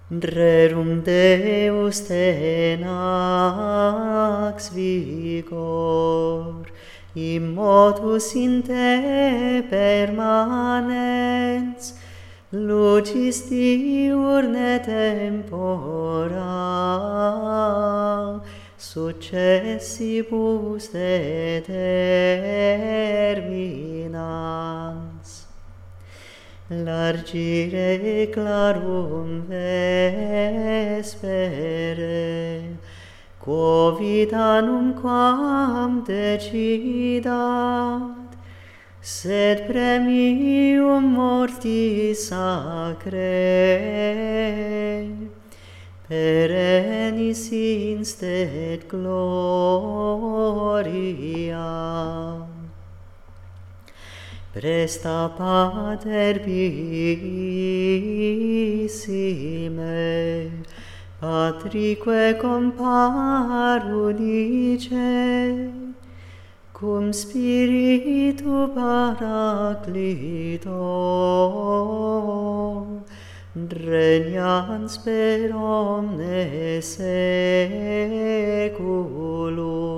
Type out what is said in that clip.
Rerum Deus tenax vigor, immotus in te permanens, lucis diurne tempora, successibus determinans. Largire clarum vespere, quo vitanum quam decidat, sed premium mortis sacrae, perennis instet gloria. Presta Pater pissime, Patrique compar unice, cum Spiritu Paraclito, regnans per omnes saeculum.